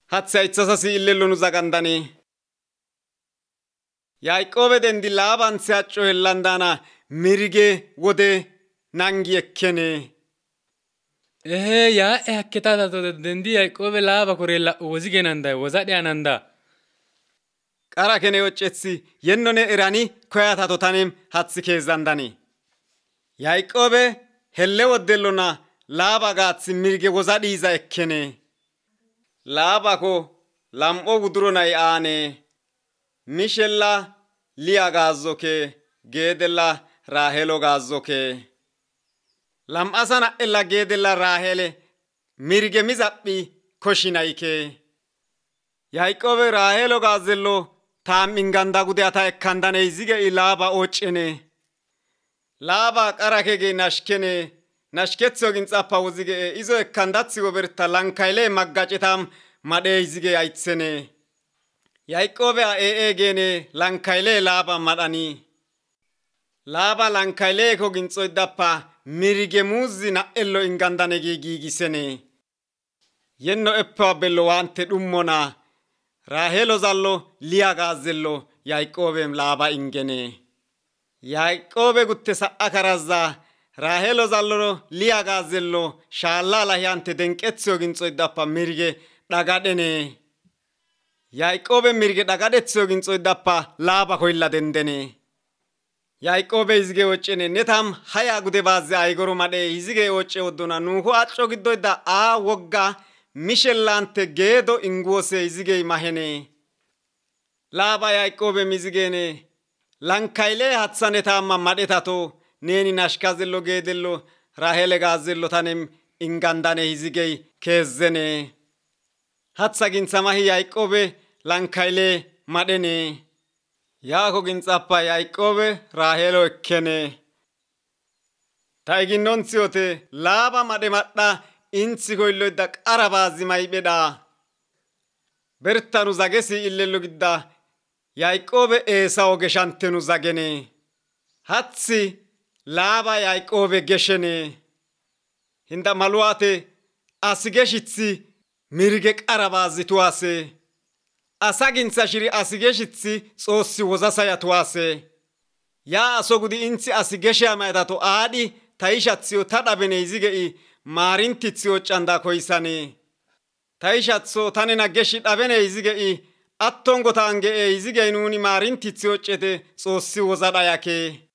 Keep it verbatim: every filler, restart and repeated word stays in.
hatsa itsasasi illello nu zagandani. Yaaqoobe dendi Laaban seacco hellandana mirige wode nangi ekkene. Ehe yaa e hakketata to dendi Yaaqoobe Laaba korella wozige nanda wozadhe ananda. Qara kene occetsi yennone irani koyata to tanem hatsi keezandani. Yaaqoobe helle woddellona Laaba gaatsi mirige wozadhiiza ekkene. Laaba ko lam'o guduro nay aane. Mishella Liya gaazzoke geedella Raahelo gaazzoke. Lam'asana ella geedella Raahele mirige mizaphi koshinayke. Yaaqoobe Raahelo gaazzello taam inganda gudeyata ekkandane izige i Laaba occene. Laaba qarake ge nashkene nashketso ginxappa wozige izo ekkandatsi goberta lankayle maggacetam madhe izige aytsene. Yaaqoobe a ee gene lankayle Laaba madani. Laaba lankayle ko ginxoydappa mirige muzi na ello ingandane gi giigisene. Yenno eppa bello wante dhummona. Raahelo zallo Liya gaazzello Yaaqoobe Laaba ingene. Yaaqoobe gutte sa'a karazza Raahelo zallo Liya gaazzello shaalla lahiyante denqetso ginxoydappa mirige dhagadhene. Yaaqoobe mirige dhagadhetso ginxoydappa Laaba koylla dendene. Yaaqoobe izige woccene netam haya gude baazze aygoro madhe izige wocce woddona nuho acco giddoyda a wogga mishellante geedo inguose izige mahene. Laaba Yaaqoobe mizigene lankayle hatsane tamma madhetato neni nashkazello geedello Raahele gaazzello tanem ingandane izige keezzene. Hatsa gintsamahi Yaaqoobe lankayle madhene. Yaako gintsappa Yaaqoobe Raahelo ekkene. Ta iginnontsiyote Laaba madhe madha insi koylloyda qara baazi maybedha. Bertanu zagesi illello gidda Yaaqoobe Eesawo geshantenu zagene. Hatsi Laaba Yaaqoobe geshene. Hinda maluwaate asi geshitsi mirige qara baazi tuwase. Asa gintsa shiri asi geshitsi xoossi wozasaya tuwase. Yaa aso gudi insi asi geshe maytato aadhi taishatsiyo tadhabene izigei maarintitsiyo canda koysane. Taishatso tanena geshi dhabene izigei attongo tange'e izigei nuni maarintitsiyo cete xoossi wozadha yake.